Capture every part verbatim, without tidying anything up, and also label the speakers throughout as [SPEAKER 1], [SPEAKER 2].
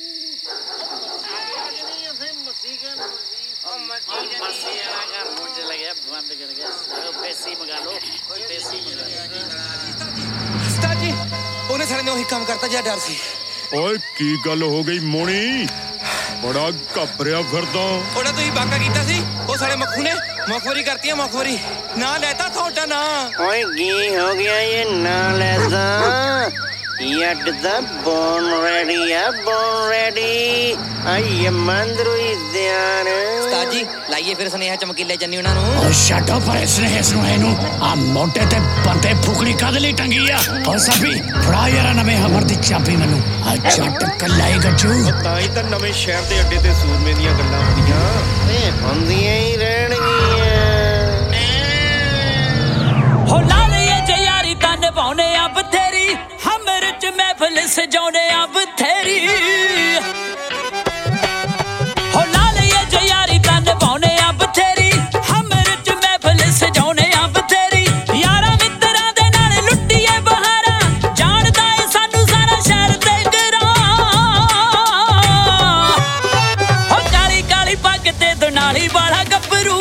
[SPEAKER 1] जी ਉਹਨੇ ਸਾਰੇ ਨੇ ਉਹੀ ਕੰਮ ਕਰਤਾ ਜਿਹਾ ਡਰ ਸੀ।
[SPEAKER 2] ਓਏ ਕੀ ਗੱਲ ਹੋ ਗਈ ਮੋਣੀ? ਬੜਾ ਘਬਰਿਆ ਫਿਰਦਾ।
[SPEAKER 1] ਉਹਦਾ ਤੁਸੀਂ ਬਾਕਾ ਕੀਤਾ ਸੀ ਉਹ ਸਾਰੇ ਮੱਖੂ ਨੇ ਮਖੌਰੀ ਕਰਤੀ ਹੈ ਮਖੌਰੀ ਨਾ ਲੈਤਾ ਤੁਹਾਡਾ ਨਾ।
[SPEAKER 3] ਓਏ ਕੀ ਹੋ ਗਿਆ ਇਹ ਨਾ ਲੈਦਾ ਯੱਡ ਦਾ ਬੋਨ ਰੈਡੀ ਆ ਬੋਨ ਰੈਡੀ ਆਈ ਮੰਦਰੂਈ ਧਿਆਨ।
[SPEAKER 1] ਉਸਤਾਦ ਜੀ ਲਾਈਏ ਫਿਰ ਸੁਨੇਹਾ ਚਮਕੀਲੇ ਜੰਨੀ ਉਹਨਾਂ ਨੂੰ।
[SPEAKER 4] ਓ ਛੱਡੋ ਪਰ ਸੁਨੇਹੇ ਸੁਨੇਹੇ ਨੂੰ ਆ ਮੋਢੇ ਤੇ ਬੰਦੇ ਫੁਕਰੀ ਕਦ ਲਈ ਟੰਗੀ ਆ। ਓ ਸਭੀ ਫੜਾ ਯਾਰਾ ਨਵੇਂ ਹਮਰ ਦੀ ਚਾਬੀ ਮੈਨੂੰ ਆ ਛੱਡ ਕੱਲਾਈ ਗੱਜੂ।
[SPEAKER 5] ਤਾਂ ਹੀ ਤਾਂ ਨਵੇਂ ਸ਼ਹਿਰ ਦੇ ਅੱਡੇ ਤੇ ਸੂਰਮੇ ਦੀਆਂ ਗੱਲਾਂ ਹੁੰਦੀਆਂ
[SPEAKER 3] ਏ ਹੁੰਦੀਆਂ ਹੀ ਰਹਿਣਗੀਆਂ।
[SPEAKER 6] ਹੋ ਲਾ ਲਈਏ ਜੇ ਯਾਰੀ ਤਾਂ ਨਿਭਾਉਣੇ ਆ ਬਥੇਰੀ ਹਮਰ ਚ ਮਹਿਫਲ ਸਜਾਉਣੇ ਆ ਬਥੇਰੀ। ਹੋ ਲਾ ਲਈਏ ਜੇ ਯਾਰੀ ਤਾਂ ਨਿਭਾਉਣੇ ਆ ਬਥੇਰੀ ਹਮਰ ਚ ਮਹਿਫਲ ਸਜਾਉਣੇ ਆ ਬਥੇਰੀ। ਯਾਰਾਂ ਮਿੱਤਰਾਂ ਦੇ ਨਾਲ ਲੁੱਟੀਏ ਬਹਾਰਾਂ ਜਾਣਦਾ ਏ ਸਾਨੂੰ ਸਾਰਾ ਸ਼ਹਿਰ ਤੇ ਗਰਾਂ। ਹੋ ਕਾਲੀ ਕਾਲੀ ਪੱਗ ਤੇ ਦੁਨਾਲੀ ਵਾਲਾ ਗੱਭਰੂ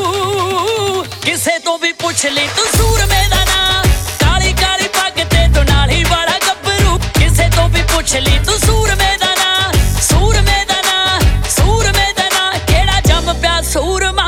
[SPEAKER 6] ਕਿਸੇ ਤੋਂ ਵੀ ਪੁੱਛ ਲਈ ਤੂੰ ਸੂਰਮੇ ਦਾ ਨਾਂ। ਕਾਲੀ ਕਾਲੀ ਪੱਗ ਤੇ ਦੁਨਾਲੀ ਵਾਲਾ ਗੱਭਰੂ ਕਿਸੇ ਤੋਂ ਵੀ ਪੁੱਛ ਲਈ ਤੂੰ ਸੂਰਮੇ ਦਾ ਨਾਂ। ਸੂਰਮੇ ਦਾ ਨਾਂ ਸੂਰਮੇ ਦਾ ਨਾਂ ਕਿਹੜਾ ਜੰਮ ਪਿਆ ਸੂਰਮਾ।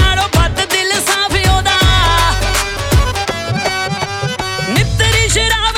[SPEAKER 6] Shit,